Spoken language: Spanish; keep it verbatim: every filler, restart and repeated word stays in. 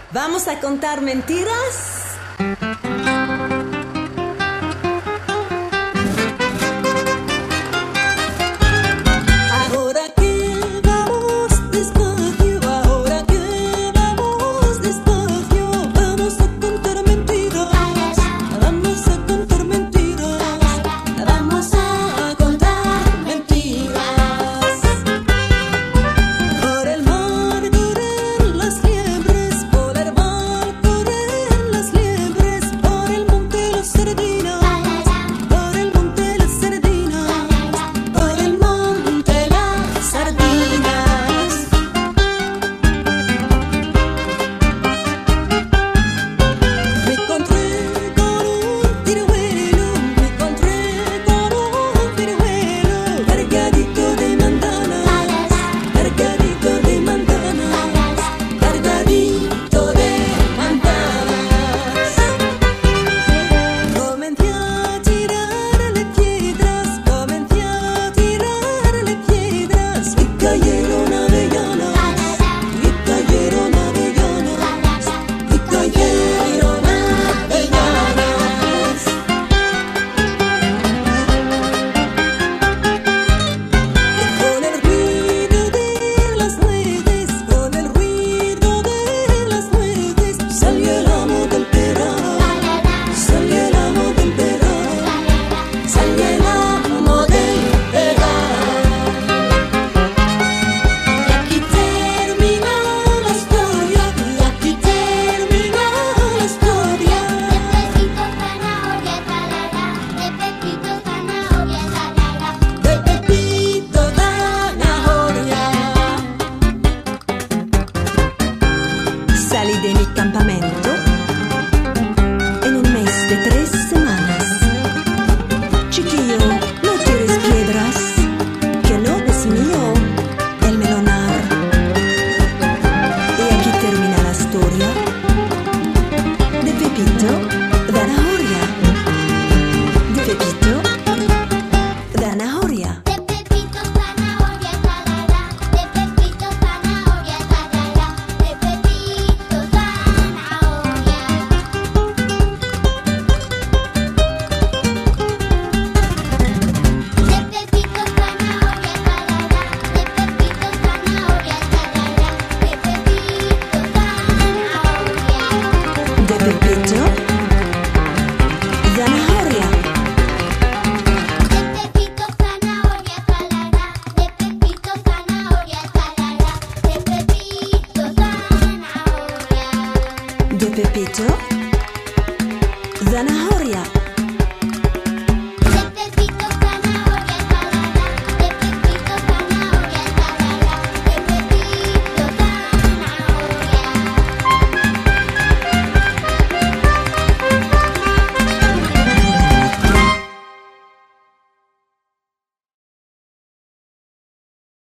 ¿Vamos a contar mentiras? Salí de mi campamento en un mes de tres semanas. Chiquillo, no tires piedras, que no es mío el melonar. Y aquí termina la historia de Pepito Zanahoria. De Pepito Zanahoria. Pepito Zanahoria. De Pepito Zanahoria.